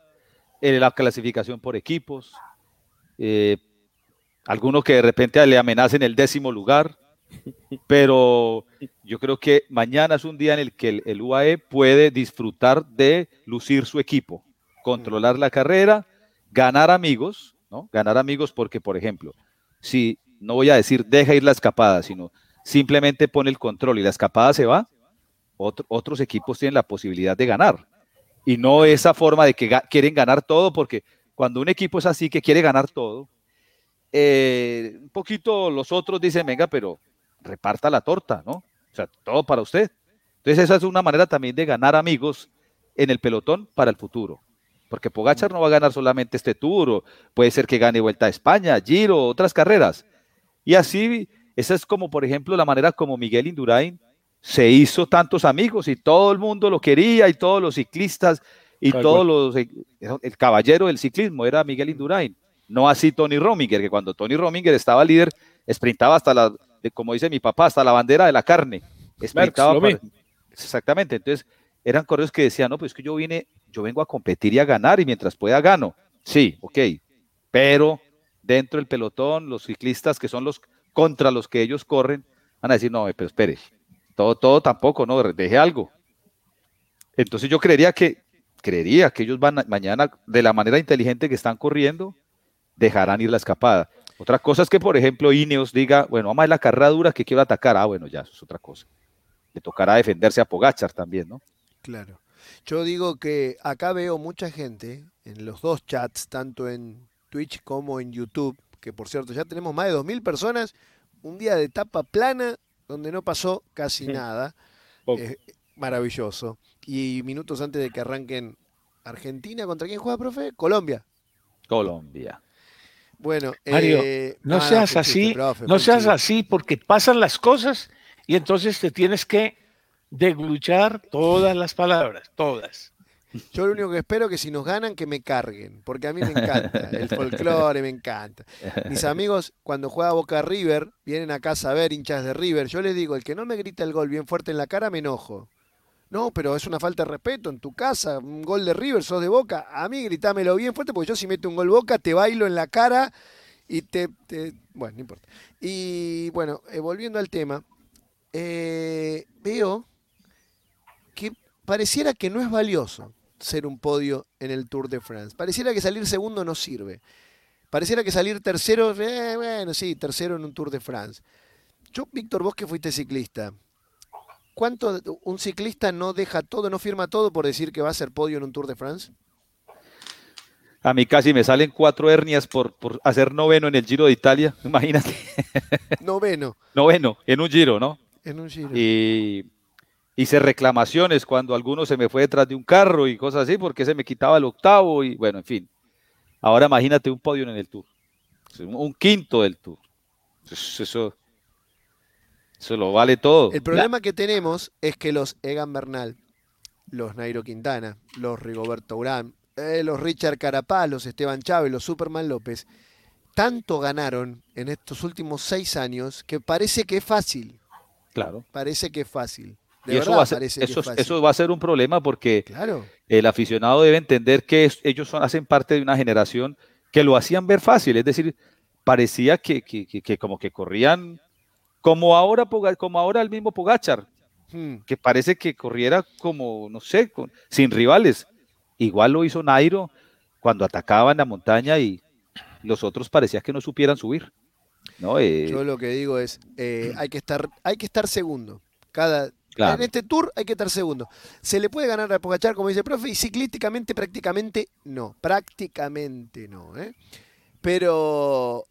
la clasificación por equipos, algunos que de repente le amenacen el 10º lugar, pero yo creo que mañana es un día en el que el UAE puede disfrutar de lucir su equipo, controlar la carrera, ganar amigos, ¿no? Ganar amigos porque, por ejemplo, si no voy a decir deja ir la escapada, sino simplemente pone el control y la escapada se va, otros equipos tienen la posibilidad de ganar. Y no esa forma de que quieren ganar todo, porque cuando un equipo es así, que quiere ganar todo, un poquito los otros dicen, venga, pero reparta la torta, ¿no? O sea, todo para usted. Entonces esa es una manera también de ganar amigos en el pelotón para el futuro. Porque Pogačar no va a ganar solamente este Tour, puede ser que gane Vuelta a España, Giro, otras carreras. Y así, esa es como, por ejemplo, la manera como Miguel Indurain se hizo tantos amigos y todo el mundo lo quería y todos los ciclistas y todos los... El caballero del ciclismo era Miguel Indurain. No así Tony Rominger, que cuando Tony Rominger estaba líder, sprintaba hasta la, como dice mi papá, hasta la bandera de la carne. Sprintaba exactamente. Entonces, eran corredores que decían, no, pues es que yo vengo a competir y a ganar y mientras pueda gano. Sí, ok. Pero dentro del pelotón, los ciclistas que son los contra los que ellos corren, van a decir, no, pero espere, todo tampoco, no, deje algo. Entonces yo creería que ellos van mañana, de la manera inteligente que están corriendo, dejarán ir la escapada. Otra cosa es que, por ejemplo, Ineos diga, bueno, vamos a la carrera dura que quiero atacar. Ah, bueno, ya, eso es otra cosa. Le tocará defenderse a Pogačar también, ¿no? Claro. Yo digo que acá veo mucha gente en los dos chats, tanto en Twitch como en YouTube, que por cierto ya tenemos más de 2000 personas, un día de etapa plana donde no pasó casi nada. Maravilloso. Y minutos antes de que arranquen Argentina, ¿contra quién juega, profe? Colombia. Colombia. Bueno, Mario, no seas así, profe, no seas así porque pasan las cosas y entonces te tienes que degluchar todas las palabras, todas. Yo lo único que espero es que si nos ganan, que me carguen, porque a mí me encanta, el folclore me encanta. Mis amigos, cuando juega Boca River, vienen acá a ver, hinchas de River, yo les digo, el que no me grita el gol bien fuerte en la cara, me enojo. No, pero es una falta de respeto en tu casa, un gol de River, sos de Boca, a mí gritámelo bien fuerte, porque yo si meto un gol Boca, te bailo en la cara y bueno, no importa. Y bueno, volviendo al tema, veo que pareciera que no es valioso ser un podio en el Tour de France. Pareciera que salir segundo no sirve. Pareciera que salir tercero, bueno, sí, tercero en un Tour de France. Yo, Víctor, vos que fuiste ciclista, ¿cuánto un ciclista no deja todo, no firma todo por decir que va a ser podio en un Tour de France? A mí casi me salen 4 hernias por hacer noveno en el Giro de Italia, imagínate. Noveno. Noveno, en un Giro, ¿no? En un Giro. Y hice reclamaciones cuando alguno se me fue detrás de un carro y cosas así, porque se me quitaba el octavo y bueno, en fin. Ahora imagínate un podio en el Tour, un quinto del Tour. Eso lo vale todo. El problema que tenemos es que los Egan Bernal, los Nairo Quintana, los Rigoberto Urán, los Richard Carapaz, los Esteban Chávez, los Superman López, tanto ganaron en estos últimos 6 años que parece que es fácil. Claro. Parece que es fácil. Y eso va a ser un problema porque claro, el aficionado debe entender que ellos hacen parte de una generación que lo hacían ver fácil, es decir, parecía que como que corrían como ahora el mismo Pogačar, que parece que corriera como, no sé, sin rivales. Igual lo hizo Nairo cuando atacaba en la montaña y los otros parecía que no supieran subir. ¿No? Yo lo que digo es, hay que estar segundo. Claro. En este Tour hay que estar segundo. ¿Se le puede ganar a Pogačar, como dice el profe? Y ciclísticamente prácticamente no. Prácticamente no. Pero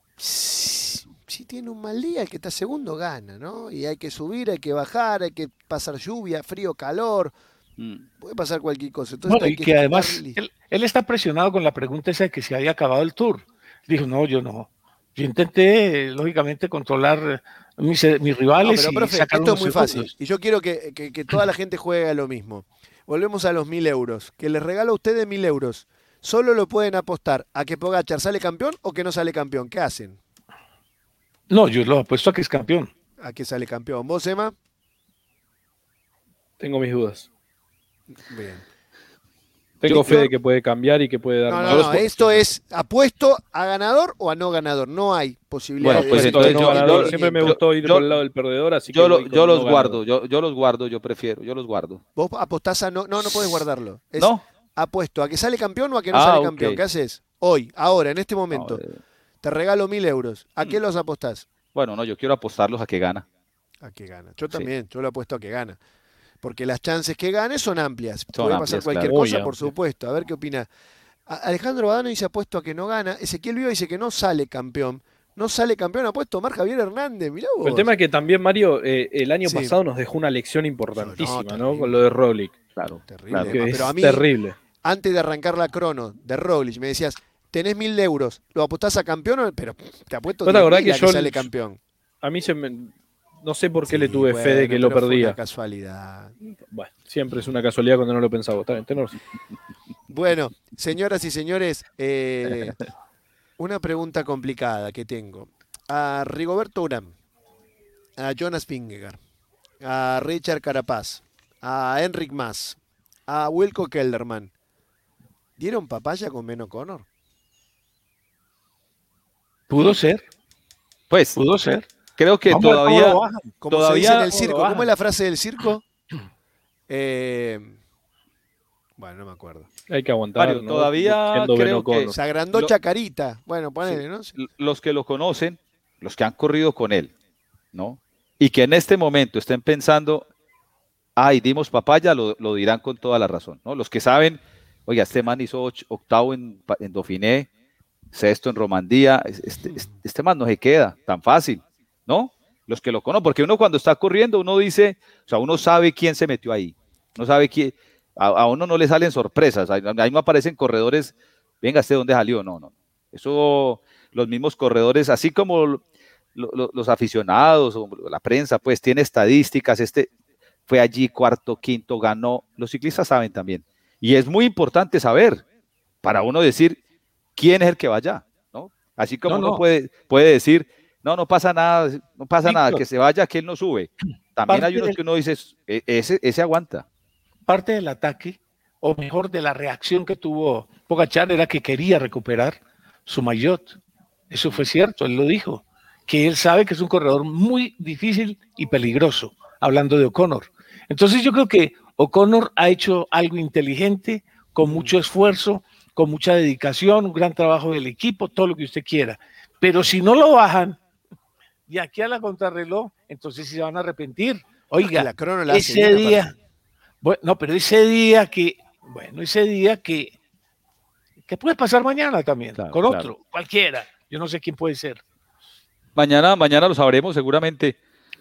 si tiene un mal día, el que está segundo gana, ¿no? Y hay que subir, hay que bajar, hay que pasar lluvia, frío, calor. Puede pasar cualquier cosa. Entonces, bueno, y que además él está presionado con la pregunta esa de que se había acabado el Tour. Dijo, no, yo no. Yo intenté, lógicamente, controlar mis rivales. No, pero, profe, esto es muy fácil. Y yo quiero que toda la gente juegue a lo mismo. Volvemos a los 1000 euros. Que les regalo a ustedes 1000 euros. Solo lo pueden apostar a que Pogačar sale campeón o que no sale campeón. ¿Qué hacen? No, yo lo apuesto a que es campeón. A que sale campeón. ¿Vos, Emma? Tengo mis dudas. Bien. Tengo fe de que puede cambiar y que puede dar más. No, esto es apuesto a ganador o a no ganador. No hay posibilidad Bueno, pues de entonces No, yo- ganador. yo- Siempre me gustó ir por el lado del perdedor, así que Yo, voy con yo los no guardo, ganador. yo los guardo, yo prefiero, yo los guardo. Vos apostás a no podés guardarlo. Es ¿No? apuesto a que sale campeón o a que no Ah, sale ok. campeón. ¿Qué haces? Hoy, ahora, en este No, momento. Te regalo 1.000 euros. ¿A qué los apostás? bueno, no, yo quiero apostarlos a que gana. A que gana. Yo Sí. también, yo lo apuesto a que gana. Porque las chances que gane son amplias. Son Puede amplias, pasar cualquier claro. cosa, Muy por amplias. supuesto. A ver qué opina. Alejandro Badano dice apuesto a que no gana. Ezequiel Viva dice que no sale campeón. No sale campeón, apuesto Omar Javier Hernández. Mirá vos. El tema es que también, Mario, el año Sí. pasado nos dejó una lección importantísima, No, ¿no? terrible. Con lo de Roglic. Claro, Terrible. claro. Que Pero es a mí, terrible. antes de arrancar la crono de Roglic, me decías, tenés 1.000 euros, ¿lo apostás a campeón? Pero te apuesto ¿Vos te acordás 10.000 que a yo- sale campeón. A mí no sé por qué Sí, le tuve fe de bueno, que lo pero fue perdía. una casualidad. Bueno, siempre es una casualidad cuando no lo pensaba. Está bien, tenés razón. Bueno, señoras y señores, una pregunta complicada que tengo. A Rigoberto Urán, a Jonas Vingegaard, a Richard Carapaz, a Enric Mas, a Wilco Kelderman, ¿dieron papaya con Ben O'Connor? Pudo ser, Pues pudo ser. creo que Vamos a ver cómo todavía, lo bajan. Como Todavía se dice en el lo circo. ¿Cómo bajan. es la frase del circo? Bueno, no me acuerdo. Hay que aguantar. Mario, ¿no? todavía Siendo Ben creo que- O'Connor. Se agrandó Lo- Chacarita. Bueno, ponele, ¿no? los que lo conocen, los que han corrido con él, ¿no? Y que en este momento estén pensando, ay, dimos papaya, lo dirán con toda la razón, ¿no? Los que saben, oiga, este man hizo octavo en Dauphiné, sexto en Romandía, este man no se queda tan fácil, ¿no? Los que lo conocen, porque uno cuando está corriendo, uno dice, o sea, uno sabe quién se metió ahí, no sabe quién, a uno no le salen sorpresas, ahí no aparecen corredores, venga, ¿este dónde salió? No. Eso, los mismos corredores, así como los aficionados o la prensa, pues tiene estadísticas, fue allí cuarto, quinto, ganó, los ciclistas saben también. Y es muy importante saber, para uno decir quién es el que vaya, ¿no? Así como No, uno no. puede decir, no pasa nada, no pasa nada, Víctor. que se vaya, que él no sube. También hay Parte unos del- que uno dice, ese aguanta. Parte del ataque, o mejor de la reacción que tuvo Pogačar, era que quería recuperar su maillot. Eso fue cierto, él lo dijo, que él sabe que es un corredor muy difícil y peligroso, hablando de O'Connor. Entonces yo creo que O'Connor ha hecho algo inteligente, con mucho esfuerzo, con mucha dedicación, un gran trabajo del equipo, todo lo que usted quiera. Pero si no lo bajan, y aquí a la contrarreloj, entonces sí se van a arrepentir. Oiga, La crono la hace ese bien, día, aparte. bueno, no, pero ese día que puede pasar mañana también, Claro, con claro. otro, cualquiera. Yo no sé quién puede ser. Mañana lo sabremos seguramente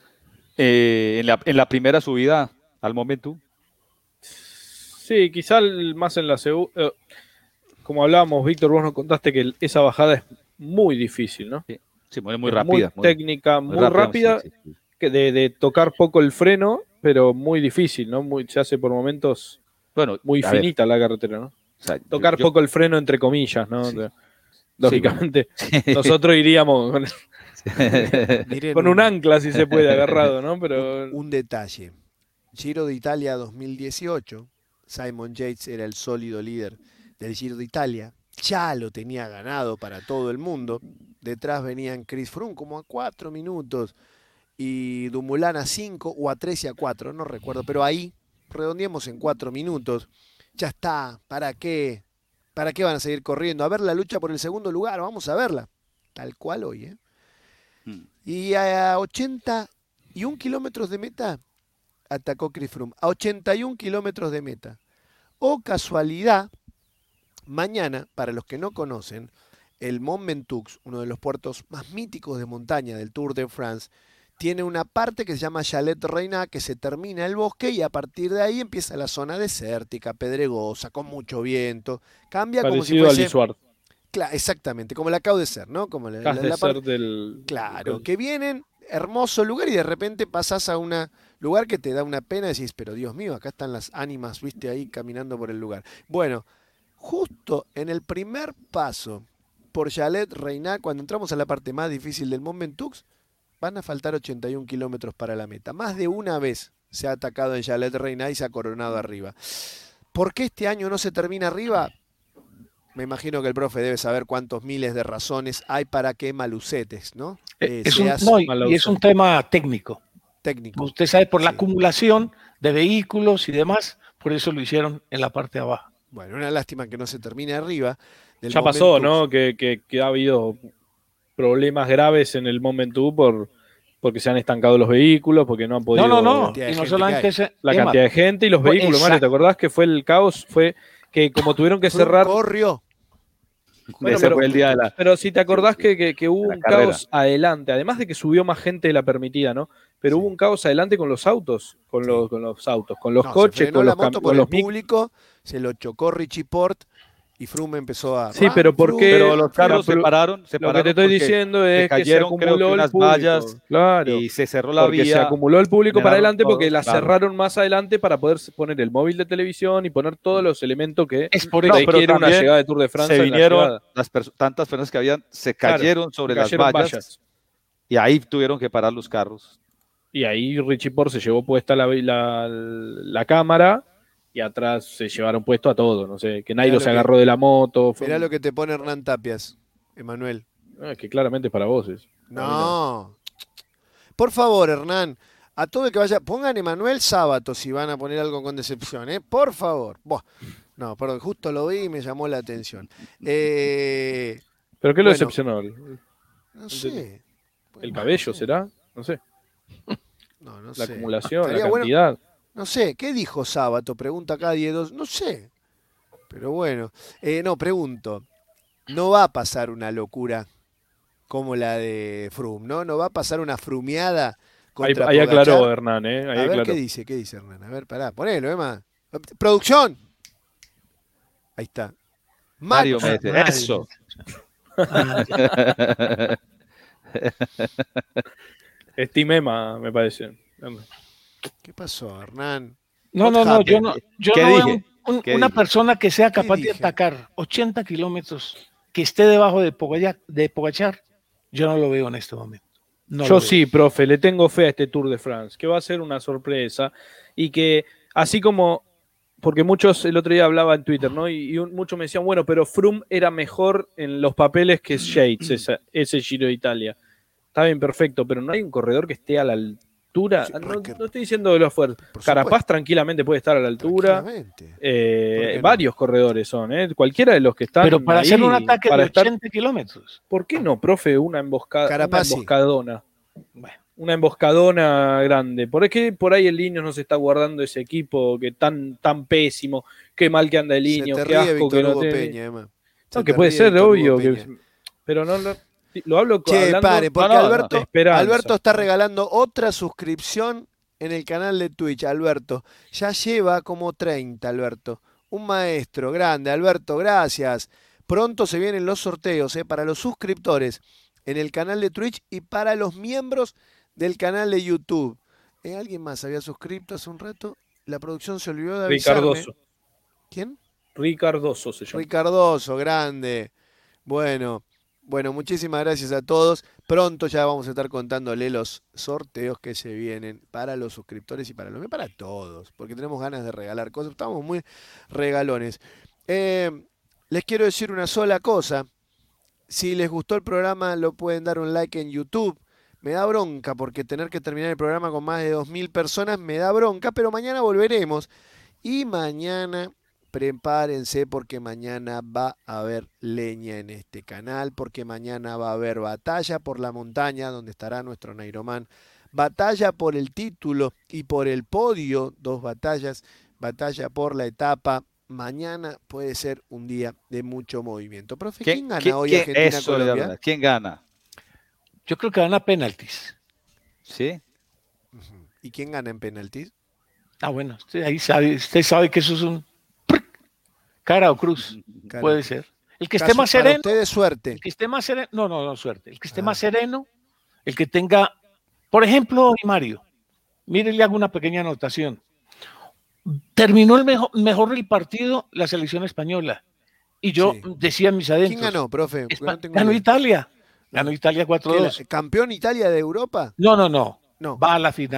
en la primera subida al momento. Sí, quizá más en la segunda. Como hablábamos, Víctor, vos nos contaste que esa bajada es muy difícil, ¿no? Sí, muy Es rápida. Muy técnica, muy rápida, sí. que de tocar poco el freno, pero muy difícil, ¿no? Se hace por momentos Bueno, muy a ver, finita la carretera, ¿no? o sea, Tocar yo- poco el freno, entre comillas, ¿no? Sí. Lógicamente, nosotros iríamos Miren, con un ancla, si se puede, agarrado, ¿no? Pero un detalle. Giro de Italia 2018. Simon Yates era el sólido líder del Giro de Italia. Ya lo tenía ganado para todo el mundo. Detrás venían Chris Froome como a 4 minutos y Dumoulin a 5 o a 3 y a 4, no recuerdo, pero ahí redondeamos en 4 minutos. Ya está, ¿para qué? ¿Para qué van a seguir corriendo? A ver la lucha por el segundo lugar, vamos a verla. Tal cual hoy, ¿eh? Y a 81 kilómetros de meta atacó Chris Froome. A 81 kilómetros de meta. O casualidad, mañana, para los que no conocen, el Mont Ventoux, uno de los puertos más míticos de montaña del Tour de France, tiene una parte que se llama Chalet Reina, que se termina el bosque y a partir de ahí empieza la zona desértica, pedregosa, con mucho viento. Cambia como si parecido a fuese... Lisuart. Exactamente, como la Cau de Ser, ¿no? Como la de parte- ser del. Claro, que vienen, hermoso lugar y de repente pasás a un lugar que te da una pena y decís, pero Dios mío, acá están las ánimas, viste, ahí caminando por el lugar. Bueno, justo en el primer paso por Chalet Reina, cuando entramos a la parte más difícil del Mont Ventoux, van a faltar 81 kilómetros para la meta. Más de una vez se ha atacado en Chalet Reina y se ha coronado arriba. ¿Por qué este año no se termina arriba? Me imagino que el profe debe saber cuántos miles de razones hay para que Malucetes, ¿no? Y es un tema técnico. Técnico. Usted sabe, por la acumulación de vehículos y demás, por eso lo hicieron en la parte de abajo. Bueno, una lástima que no se termine arriba. Ya pasó, ¿no? Que ha habido problemas graves en el Momentum porque se han estancado los vehículos, porque no han podido... No. Y no solamente la cantidad de gente y los vehículos, Mario. ¿Te acordás que fue el caos? Fue que como tuvieron que cerrar... Corrió. Bueno, pero, fue el día de la... si te acordás que hubo un caos adelante, además de que subió más gente de la permitida, ¿no? Pero hubo un caos adelante con los autos, con los coches, con los público, se lo chocó Richie Port y Froome empezó a... Sí, pero ¿por qué? Pero los carros se pararon. Lo que te estoy diciendo es que se acumuló el público. Vallas, claro, y se cerró la vía. Se acumuló el público para adelante porque la cerraron más adelante para poder poner el móvil de televisión y poner todos los elementos que requieren una llegada de Tour de Francia. Se vinieron tantas personas que habían, se cayeron sobre las vallas y ahí tuvieron que parar los carros. Y ahí Richie Port se llevó puesta la cámara y atrás se llevaron puesto a todo, no sé, que Nairo se agarró de la moto. Mirá lo que te pone Hernán Tapias, Emanuel. Que claramente es para vos. No. Por favor, Hernán, a todo el que vaya, pongan Emanuel Sábato si van a poner algo con decepción, ¿eh? Por favor. No, perdón, justo lo vi y me llamó la atención. ¿Pero qué lo decepcionó? No sé. ¿El cabello será? No sé. No la sé. Acumulación, la cantidad. Bueno, no sé, ¿qué dijo Sábato? Pregunta acá Diedos. No sé. Pero bueno. Pregunto. No va a pasar una locura como la de Froome, ¿no? No va a pasar una frumeada contra Ahí aclaró Hernán, ¿eh? Ahí a ver qué dice Hernán. A ver, pará, ponelo, Emma. ¡Producción! Ahí está. Mario me dice, eso. Estimema, me parece. ¿Qué pasó, Hernán? No, yo no veo una persona que sea capaz de atacar 80 kilómetros, que esté debajo de Pogačar, yo no lo veo en este momento. Yo sí, profe, le tengo fe a este Tour de France, que va a ser una sorpresa y que así como, porque muchos el otro día hablaba en Twitter, ¿no? Y muchos me decían, bueno, pero Froome era mejor en los papeles que Yates, ese Giro de Italia. Está bien, perfecto, pero no hay un corredor que esté a la altura. Sí, no estoy diciendo de los fuertes. Carapaz tranquilamente puede estar a la altura. Varios corredores son, cualquiera de los que están. Pero para ahí, hacer un ataque de 80 kilómetros. ¿Por qué no, profe? Una emboscadona. Bueno, una emboscadona grande. ¿Por qué por ahí el Ineos no se está guardando ese equipo que tan pésimo? Qué mal que anda el Ineos, qué asco que no tiene. Peña, no, que puede ser, obvio. Pero no. Lo hablo pare, porque Alberto está regalando otra suscripción en el canal de Twitch. Alberto, ya lleva como 30, Alberto. Un maestro grande, Alberto, gracias. Pronto se vienen los sorteos para los suscriptores en el canal de Twitch y para los miembros del canal de YouTube. ¿Alguien más había suscrito hace un rato? La producción se olvidó de avisarme. Ricardoso. ¿Quién? Ricardoso se llama. Ricardoso, grande. Bueno, muchísimas gracias a todos. Pronto ya vamos a estar contándole los sorteos que se vienen para los suscriptores y para todos, porque tenemos ganas de regalar cosas. Estamos muy regalones. Les quiero decir una sola cosa. Si les gustó el programa, lo pueden dar un like en YouTube. Me da bronca porque tener que terminar el programa con más de 2.000 personas me da bronca, pero mañana volveremos. Y mañana... prepárense porque mañana va a haber leña en este canal, porque mañana va a haber batalla por la montaña donde estará nuestro Nairomán, batalla por el título y por el podio, 2 batallas, batalla por la etapa. Mañana puede ser un día de mucho movimiento. Profe, ¿quién gana hoy Argentina-Colombia? ¿Quién gana? Yo creo que gana penaltis. ¿Sí? ¿Y quién gana en penaltis? Bueno, usted sabe que eso es un cara o cruz, puede ser. El que esté más sereno. Para ustedes, suerte. El que esté más sereno. No, suerte. El que esté más sereno, el que tenga. Por ejemplo, Mario, mire, le hago una pequeña anotación. Terminó el mejor el partido la selección española. Y yo decía en mis adentros. ¿Quién ganó, profe? Ganó Italia. Ganó Italia 4-2. ¿Campeón Italia de Europa? No. Va a la final.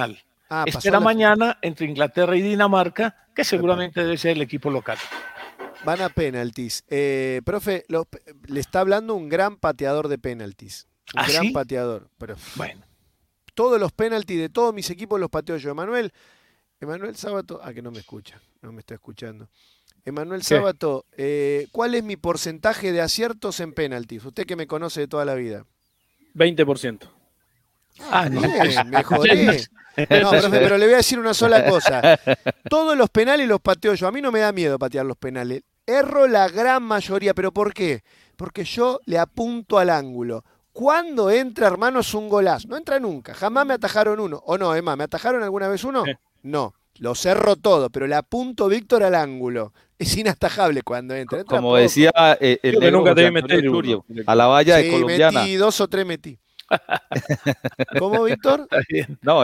pasó Espera la- mañana entre Inglaterra y Dinamarca, que seguramente debe ser el equipo local. Van a penaltis. Profe, le está hablando un gran pateador de penaltis. Un ¿Ah, gran sí? pateador. Pero Bueno, todos los penaltis de todos mis equipos los pateo yo. Emanuel Sábato, que no me escucha, no me está escuchando. Emanuel Sábato, ¿cuál es mi porcentaje de aciertos en penaltis? Usted que me conoce de toda la vida. 20%. no, Bien, mejoré. No, profe, pero le voy a decir una sola cosa. Todos los penales los pateo yo. A mí no me da miedo patear los penales. Erro la gran mayoría, ¿pero por qué? Porque yo le apunto al ángulo. Cuando entra, hermano, es un golazo. No entra nunca. Jamás me atajaron uno. ¿O no, Emma? ¿Me atajaron alguna vez uno? No. Lo cerro todo, pero le apunto, Víctor, al ángulo. Es inastajable cuando entra. Entra Como poco. decía el Creo que negro nunca te José vi Antonio meter Turio, uno. a la valla de Sí, colombiana. metí 2 o 3 metí. ¿Cómo, Víctor? está bien. No,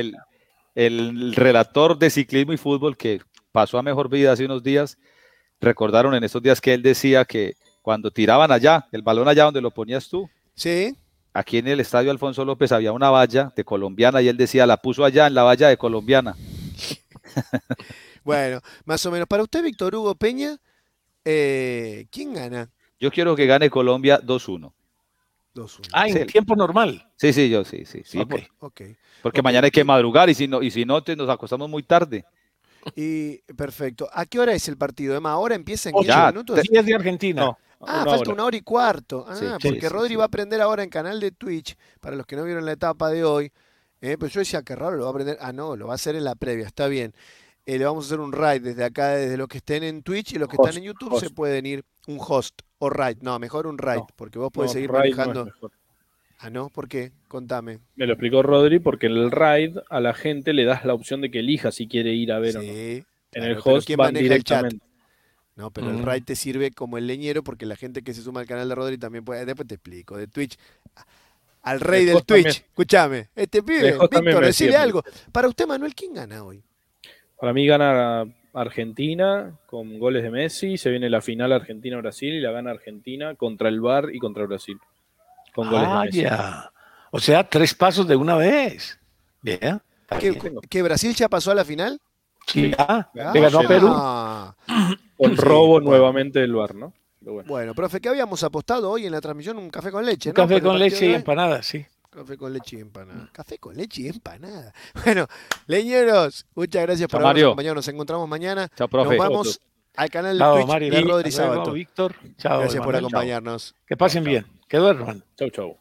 el relator de ciclismo y fútbol que pasó a mejor vida hace unos días, recordaron en estos días que él decía que cuando tiraban allá, el balón allá donde lo ponías tú, Sí. aquí en el estadio Alfonso López había una valla de colombiana y él decía, la puso allá en la valla de colombiana. Bueno, más o menos. Para usted, Víctor Hugo Peña, ¿quién gana? Yo quiero que gane Colombia 2-1. 2-1. Ah, en Sí. tiempo normal. Sí, sí, Ok. Ok. porque Ok. mañana hay que madrugar y si no, nos acostamos muy tarde. Y perfecto. ¿A qué hora es el partido, Emma? ¿Ahora empieza en 8 Ya, minutos? 10 de Argentina. No, Falta 1 hora y cuarto. Sí, Porque sí, Rodri sí. va a aprender ahora en canal de Twitch, para los que no vieron la etapa de hoy. Pero yo decía, qué raro, lo va a aprender. No, lo va a hacer en la previa, está bien. Le vamos a hacer un raid desde acá, desde los que estén en Twitch y los que están en YouTube Host. se pueden ir un host o raid. No, mejor un raid, No, porque vos podés seguir raid no es manejando. mejor. ¿No? ¿Por qué? Contame. Me lo explicó Rodri porque en el raid a la gente le das la opción de que elija si quiere ir a ver o no. Sí. En claro, el pero host ¿quién van maneja el chat? directamente. No, pero el raid te sirve como el leñero porque la gente que se suma al canal de Rodri también puede. Después te explico. De Twitch. Al rey El del host Twitch. también. Escúchame. Este pibe, El host también Víctor, me decile sirve. algo. Para usted, Manuel, ¿quién gana hoy? Para mí gana Argentina con goles de Messi. Se viene la final Argentina-Brasil y la gana Argentina contra el VAR y contra Brasil. Con goles de Messi. Ya. O sea, 3 pasos de una vez. Bien. ¿Que Brasil ya pasó a la final? Sí, ya. Ah, Le ganó a sí. Perú. Con Sí, robo bueno. nuevamente del VAR, ¿no? Pero bueno. Bueno, profe, ¿qué habíamos apostado hoy en la transmisión? Un café con leche, Un ¿no? café Para el con partido leche de y hoy. empanadas, sí. Café con leche y empanada. Café con leche y empanada. Bueno, leñeros, muchas gracias por Chao, habernos Mario. acompañado. Nos encontramos mañana. Chao, profe. Nos vamos al canal de Chao, Twitch Mario. de Rodri Hasta luego, Sábato. Víctor. Chao, Gracias por Emanuel. acompañarnos. Que pasen Chao. bien. Que duerman. Chau, chau.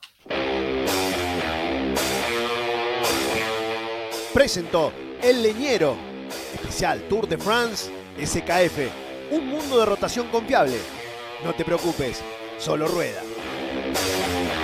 Presentó El Leñero, especial Tour de France SKF. Un mundo de rotación confiable. No te preocupes, solo rueda.